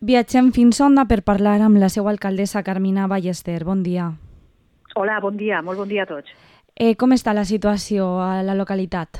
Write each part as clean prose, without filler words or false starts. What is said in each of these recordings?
Viatgem fins a Onda per parlar amb la seva alcaldessa Carmina Ballester. Bon dia. Hola, bon dia, molt bon dia a tots. Com està la situació a la localitat?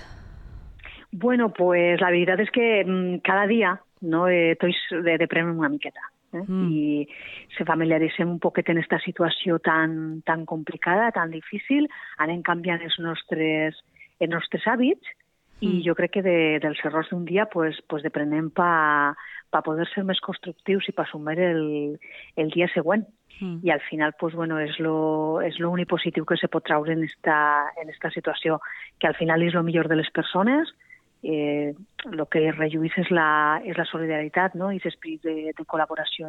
Bueno, pues la veritat és que cada dia no, tots deprenem una miqueta. I se familiaritzem un poquet en aquesta situació tan complicada, tan difícil, anem canviant els nostres hàbits i jo crec que dels errors d'un dia pues deprenem per poder ser més constructius i per assumir el dia següent. I al final pues, bueno, és l'únic positiu que se pot traure en esta situació, que al final és el millor de les persones. El que relluís és la solidaritat, no? I l'esprit de col·laboració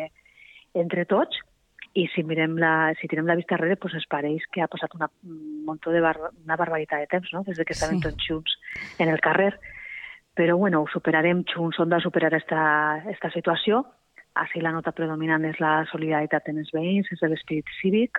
entre tots. I si tirem la vista enrere, pues ens pareix que ha passat una barbaritat de temps, no? Des que estàvem tots junts en el carrer. Però bueno, ho superarem junts, hem de superar esta situació. Així la nota predominant és la solidaritat en els veïns, és l'esperit cívic,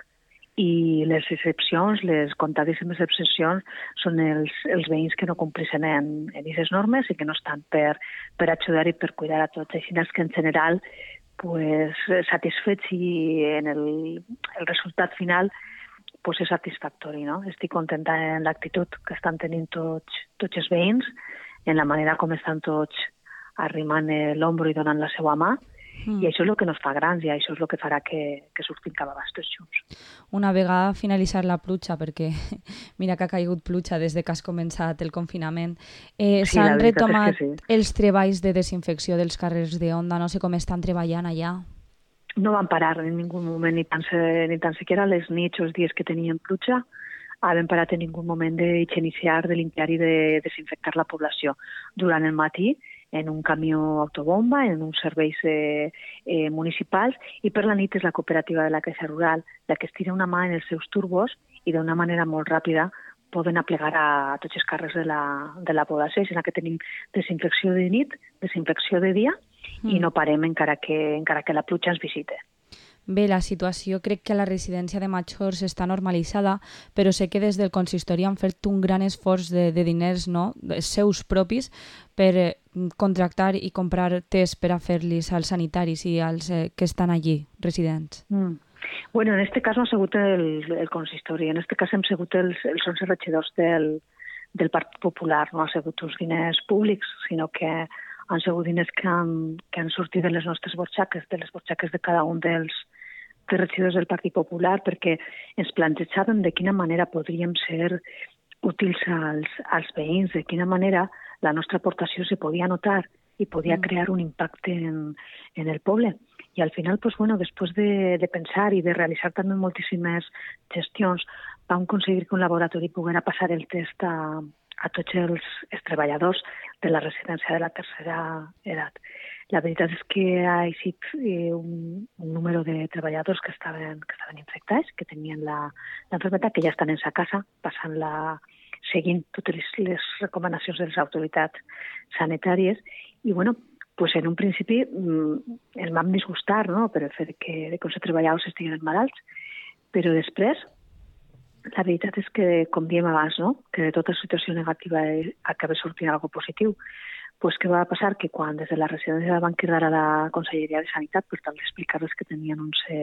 i les excepcions, les comptadíssimes excepcions, són els veïns que no compleixen en aquestes normes i que no estan per ajudar i per cuidar a tots. Així que en general, pues, satisfets i en el resultat final pues, és satisfactori. No? Estic contenta en l'actitud que estan tenint tots els veïns, en la manera com estan tots arrimant l'ombro i donant la seva mà. I això és el que ens fa grans i això és el que farà que sortim cada vegada tots junts. Una vegada finalitzar la pluja, perquè mira que ha caigut pluja des que has començat el confinament, s'han retomat els treballs de desinfecció dels carrers d'Onda, no sé com estan treballant allà. No van parar en ningú moment, ni tan siquiera les nits o els dies que tenien pluja, havent parat en ningú moment d'iniciar, de limpiar i de desinfectar la població. Durant el matí, en un camió autobomba, en uns serveis municipals, i per la nit és la cooperativa de la Caixa Rural la que estira una mà en els seus turbos i d'una manera molt ràpida poden aplegar a tots els carrers de la població, és que tenim desinfecció de nit, desinfecció de dia i no parem encara que la pluja ens visite. Bé, la situació crec que a la residència de Majors està normalitzada, però sé que des del consistori han fet un gran esforç de diners, no?, seus propis, per contractar i comprar tests per a fer-los als sanitaris i als que estan allí, residents. Bueno, en este cas no ha sigut el consistori, en este cas hem sigut els 11 regidors del Partit Popular, no ha sigut uns diners públics, sinó que han sigut diners que han sortit de les nostres butxaques, de les butxaques de cada un dels regidors del Partit Popular, perquè ens plantejàvem de quina manera podríem ser útils als veïns, de quina manera la nostra aportació se podia notar i podia crear un impacte en el poble. I al final, pues, bueno, després de pensar i de realitzar també moltíssimes gestions, vam aconseguir que un laboratori poguera passar el test a tots els treballadors de la residència de la tercera edat. La veritat és que ha eixit un número de treballadors que estaven infectats, que tenien l'enfermedad, que ja estan en sa casa, seguint totes les recomanacions de les autoritats sanitàries. I, bueno, pues en un principi ens vam disgustar, no?, per el fet que els treballadors estiguin malalts, però després la veritat és que, com diem abans, no?, que de tota situació negativa acaba sortint alguna cosa positiu. Pues què va passar? Que quan des de la residència van cridar a la Conselleria de Sanitat per tal d'explicar-les que tenien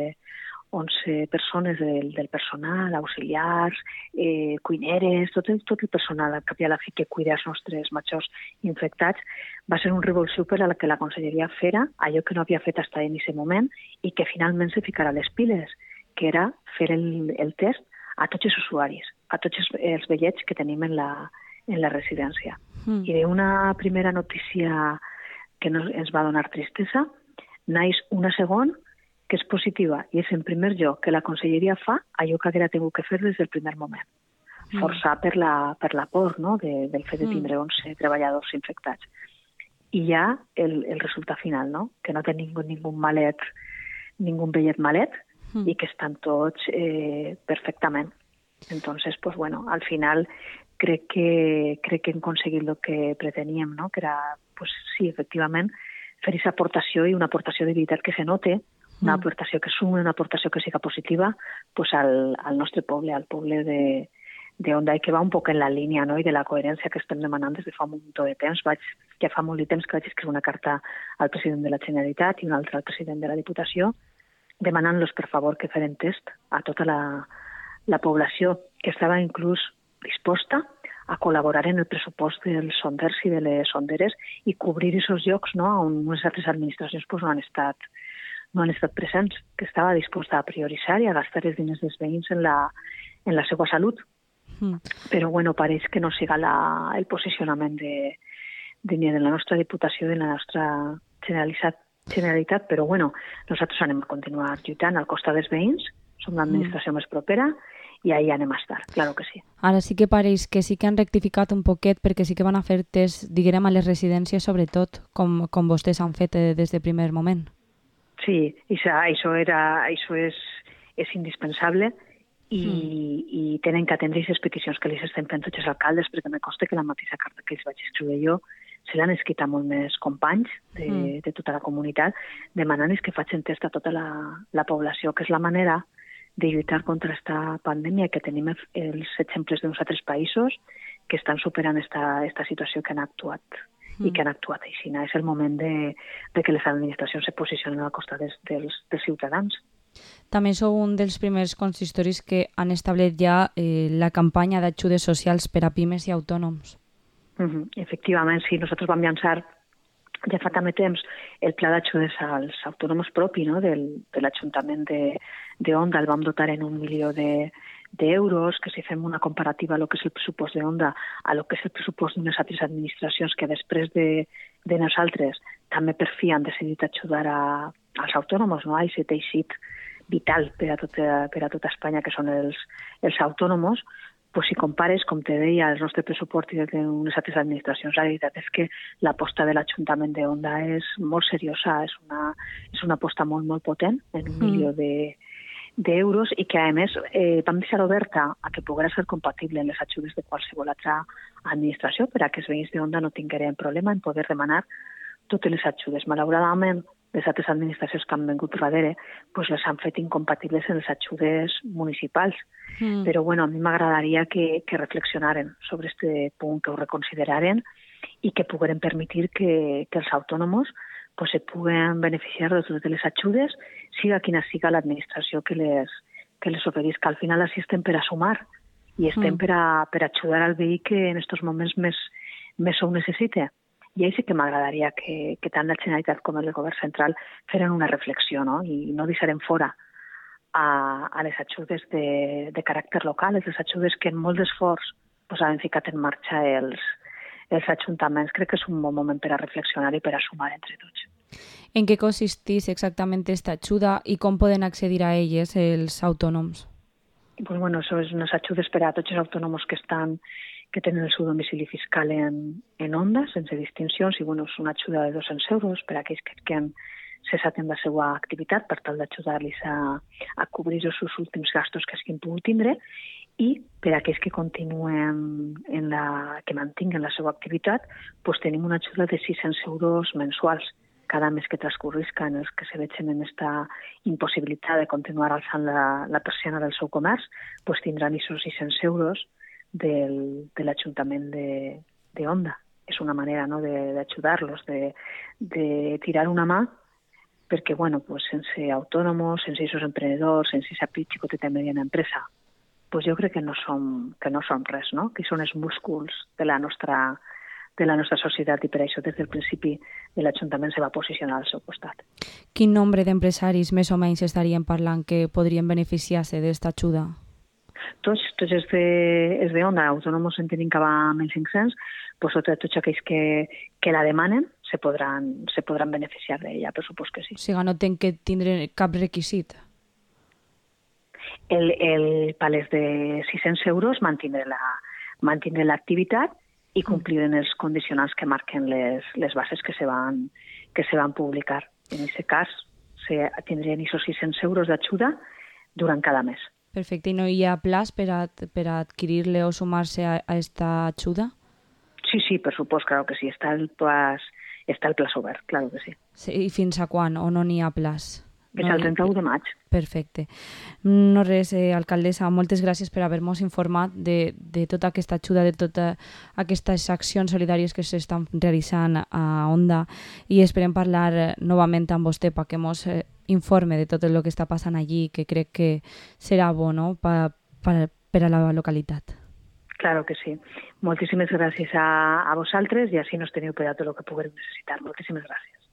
11 persones del personal, auxiliars, cuineres, tot el personal al cap i a la fi que cuida els nostres majors infectats, va ser un revulsiu per a que la Conselleria fera allò que no havia fet fins en aquest moment i que finalment se ficarà les piles, que era fer el test a tots els usuaris, a tots els vellets que tenim en la residència. I d'una primera notícia que ens va donar tristesa, naix una segona que és positiva, i és en primer lloc que la Conselleria fa allò que haguera tingut que fer des del primer moment. Forçar per la por, no?, del fet de tindre 11 treballadors infectats. I ja el resultat final, no?, que no té ningú malet, ningú vellet malet, i que estan tots perfectament. Entonces, pues bueno, al final crec que hem aconseguit el que preteníem, no?, que era, pues sí, efectivament, fer aquesta aportació i una aportació de veritat que se note, una aportació que sumi, una aportació que siga positiva, pues al nostre poble, al poble de Onda, i que va un poc en la línia, no?, i de la coherència que estem demanant des de fa un munt de temps. Vaig ja fa molt de temps que vaig escriure una carta al president de la Generalitat i una altra al president de la Diputació demanant-los, per favor, que feren test a tota la població, que estava inclús disposta a col·laborar en el pressupost dels sonders i de les sonderes i cobrir aquests llocs, no?, on unes altres administracions no han estat presents, que estava disposta a prioritzar i a gastar els diners dels veïns en la seva salut. Però, bueno, pareix que no siga el posicionament ni de la nostra Diputació ni de la nostra Generalitat, però, bueno, nosaltres anem a continuar lluitant al costat dels veïns, som l'administració més propera, i ahí anem a estar, claro que sí. Ara sí que pareix que sí que han rectificat un poquet perquè sí que van a fer test, diguem, a les residències sobretot, com vostès han fet des del primer moment. Sí, això és indispensable i tenen que atendre aquestes peticions que els estem fent tots els alcaldes, perquè me consta que la mateixa carta que els vaig escriure jo se l'han escrit a molt més companys de tota la comunitat, demanant que facin test a tota la població, que és la manera de lluitar contra aquesta pandèmia, que tenim els exemples d'uns altres països que estan superant esta situació que han actuat i que han actuat així. És el moment de que les administracions se posicionen al costat dels ciutadans. També sou un dels primers consistoris que han establert ja la campanya d'ajudes socials per a pimes i autònoms. Efectivament, sí. Nosaltres vam llançar ja fa també temps el pla d'ajudes als autònoms propi, no?, de l'Ajuntament d'Onda. El vam dotar en 1 milió d'euros, que si fem una comparativa a lo que és el pressupost d'Onda a lo que és el pressupost d'unes altres administracions que després de nosaltres també per fi han decidit ajudar als autònoms, no?, a aquest teixit vital per a tota Espanya, que són els autònoms. Pues si compares, com te deia, el nostre pressupost i el d'unes altres administracions, la veritat és que l'aposta de l'Ajuntament d'Onda és molt seriosa, és una aposta molt, molt potent, en 1 milió d'euros, i que, a més, vam deixar oberta a que pogués ser compatible amb les ajudes de qualsevol altra administració per a que els veïns d'Onda no tingueren problema en poder demanar totes les ajudes. Malauradament, les altres administracions que han vingut darrere les han fet incompatibles en les ajudes municipals. Però, bueno, a mi m'agradaria que reflexionaren sobre aquest punt, que ho reconsideraren i que pogueren permetre que els autònoms se puguen beneficiar de totes les ajudes, siga quina siga l'administració que les oferisca. Al final així estem per a sumar i estem per a ajudar al veí que en aquests moments més ho necessita. I ahí sí que m'agradaria que tant la Generalitat com el Govern central feren una reflexió, no?, i no deixarem fora a les ajudes de caràcter local, les ajudes que en molt d'esforç han ficat en marxa els ajuntaments. Crec que és un bon moment per a reflexionar i per a sumar entre tots. En què consisteix exactament aquesta ajuda i com poden accedir a elles els autònoms? Pues bueno, això és unes ajudes per a tots els autònoms que tenen el seu domicili fiscal en Onda, sense distincions, i bueno, és una ajuda de 200 euros per a aquells que han cessat en la seva activitat per tal d'ajudar-los a cobrir els seus últims gastos que hagin pogut tindre, i per a aquells que continuen que mantinguen la seva activitat, tenim una ajuda de 600 euros mensuals. Cada mes que transcorrisca, en els que se vegin en aquesta impossibilitat de continuar alçant la persiana del seu comerç, tindran aquests 600 euros de l'Ajuntament d'Onda. És una manera, no?, d'ajudar-los, de tirar una mà, perquè, bueno, sense autònoms, sense aquests emprenedors, sense aquesta petita i mediana empresa, jo crec que no som res, no?, que són els músculs de la nostra societat, i per això des del principi l'Ajuntament se va posicionar al seu costat. Quin nombre d'empresaris més o menys estaríem parlant que podrien beneficiar-se d'aquesta ajuda? Tots els d'Onda, autònoms en tenim que va a 1.500, tots aquells que la demanen se podran beneficiar d'ella, per supòs que sí. O sigui, no tenen que tindre cap requisit? Per les de 600 euros mantindre l'activitat i compliren els condicionants que marquen les bases que se van publicar. En aquest cas, tindrien aquests 600 euros d'ajuda durant cada mes. Perfecte. I no hi ha plaç per a adquirir-le o sumar-se a aquesta ajuda? Sí, per supost, claro que sí. Està el plaç obert, claro que sí. I fins a quan? O no n'hi ha plaç? que és el 31 de maig. Perfecte. No res, alcaldessa, moltes gràcies per haver-nos informat de tota aquesta ajuda, de totes aquestes accions solidàries que s'estan realitzant a Onda, i esperem parlar novament amb vostè perquè ens informe de tot el que està passant allí, que crec que serà bo, no?, per a la localitat. Claro que sí. Moltíssimes gràcies a vosaltres i així nos teniu per a tot el que pugueu necessitar. Moltíssimes gràcies.